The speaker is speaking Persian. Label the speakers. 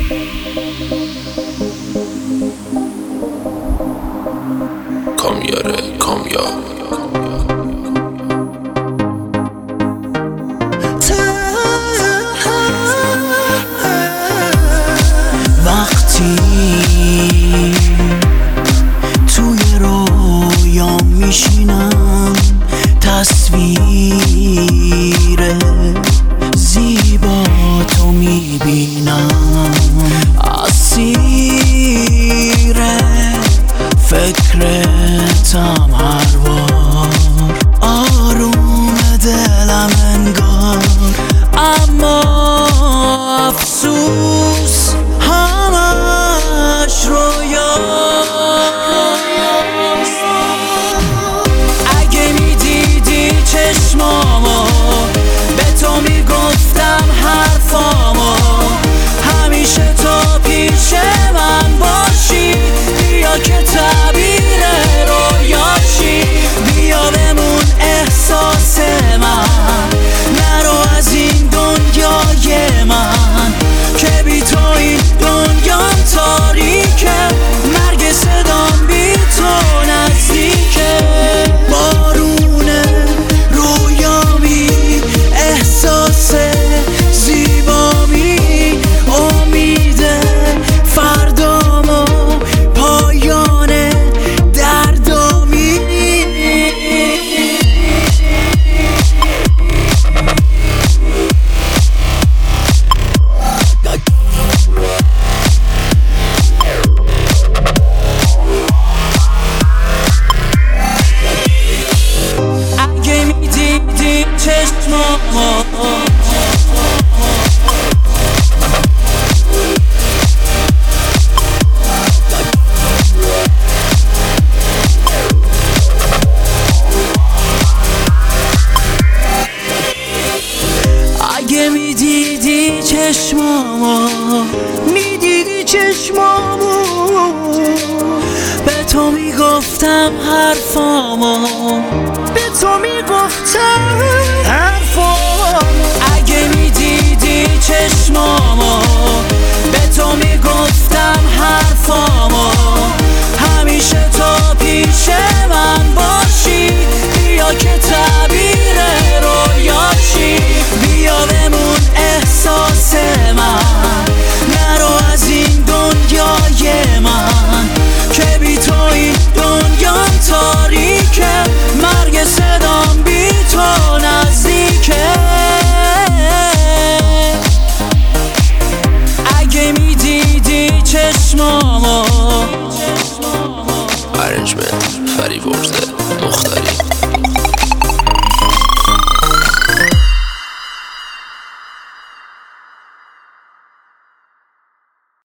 Speaker 1: کامیاره کامیاب
Speaker 2: وقتی توی رویا میشینم تصویر زیبا تو میبینم اسیر فکرتم هر بار آروم دلم انگار اما افسوس همش رویاست. اگه میدیدی چشمامو به تو میگفتم حرفامو همیشه تو پیش من باشی بیا که تعبیر رویاشی بیا بمون احساس من نرو از این دنیای من که بی تو این دنیام تاریکه مرگ صدام بی تو نزدیکه بارونه رویامی احساس زیبامی امید فردامو پایان دردامی اگه میدیدی چشمامو اگه میدیدی چشمامو میدیدی چشمامو به تو میگفتم حرفامو به تو میگفتم حرفامو اگه میدیدی چشمامو به تو میگفتم حرفامو همیشه تو پیش من باشی بیا که تعبیر رویاشی بیا بمون احساس من نرو از این دنیای من که بی تو این دنیام تاریکه مرگ صدام بی تو نزدیکه اگه میدیدی چشمامو
Speaker 1: ارنجمنت فریورزه مختار